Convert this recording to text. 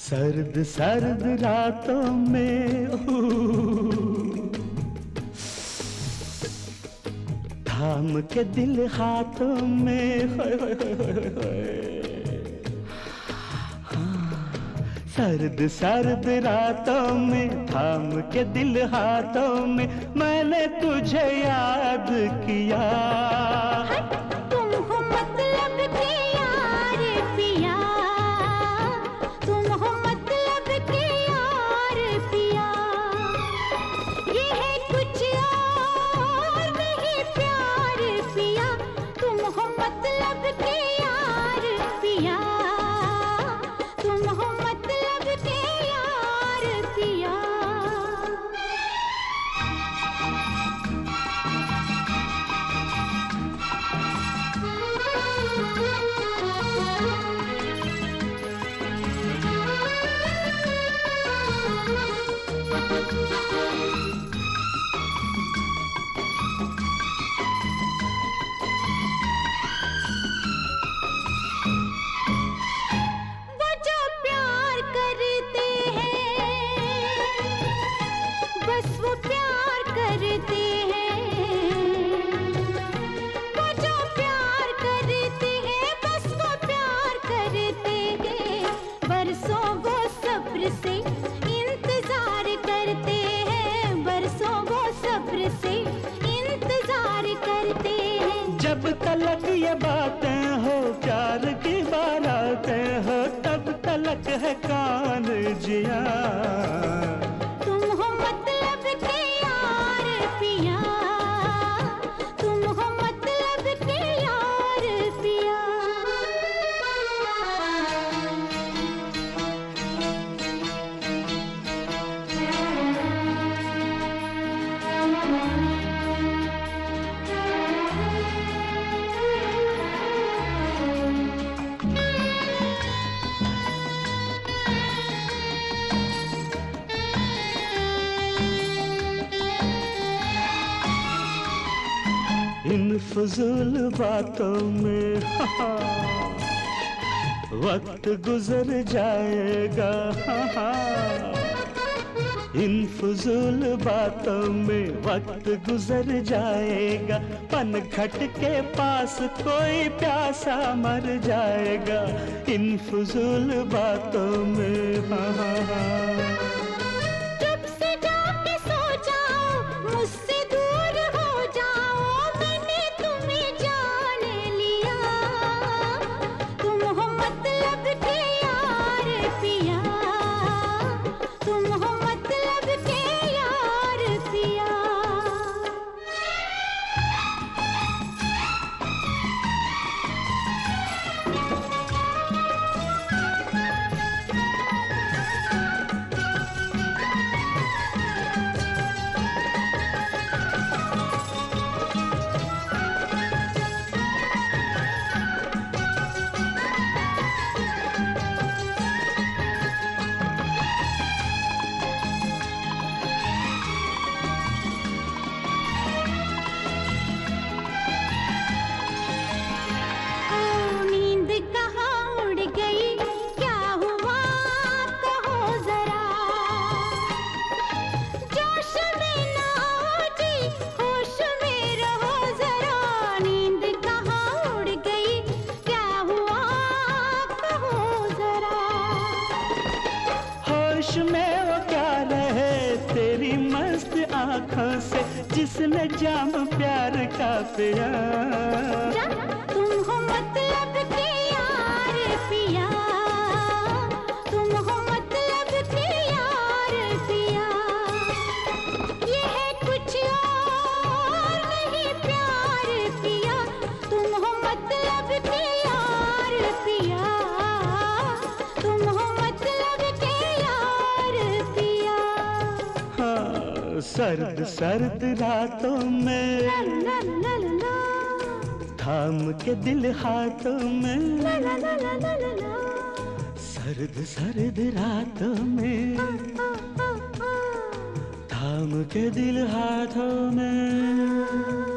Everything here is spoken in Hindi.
सर्द सर्द रातों में थाम के दिल हाथों में सर्द सर्द रातों में थाम के दिल हाथों में मैंने तुझे याद किया। तुम हो मतलब के यार पिया, तुम हो मतलब के यार पिया। ये है कुछ और नहीं प्यार पिया, तुम हो मतलब के यार पिया, तुम हो मतलब के यार पिया। वो जो प्यार करते हैं बस वो प्यार करते हैं, वो जो प्यार करते हैं बस वो प्यार करते हैं। बरसों वो सब्र से इंतजार करते हैं, बरसों वो सब्र से इंतजार करते हैं। जब तलक ये बातें हो प्यार की बारातें हो तब तलक है कान जिया। तुम हो मतलब के यार पिया, तुम हो मतलब के यार पिया। इन फजूल बातों में वक्त गुजर जाएगा। इन फजूल बातों में वक्त गुजर जाएगा, पनघट के पास कोई प्यासा मर जाएगा। इन फजूल बातों में चुप से जाके सो जाओ, मुझसे दूर हो जाओ, मैंने तुम्हें जान लिया। तुम हो मतलब के यार पिया, तुम हो मतलब के यार पिया। नींद कहाँ उड़ गई, क्या हुआ कहो जरा। जोश में ना हो जी, होश में रहो जरा। नींद कहाँ उड़ गई, क्या हुआ कहो जरा। होश में वो क्या रहे तेरी मस्त आंखों से जिसने जाम प्यार का पिया। तुम हो मतलब के यार पिया, तुम हो मतलब के यार पिया। ये है कुछ और नहीं प्यार पिया, तुम हो मतलब के यार पिया, तुम हो मतलब के यार पिया। हाँ, सर्द सर्द रातों में ला ला ला ला ला, थाम के दिल हाथों में ला ला ला ला ला ला ला। सर्द सर्द रातों में थाम के दिल हाथों में।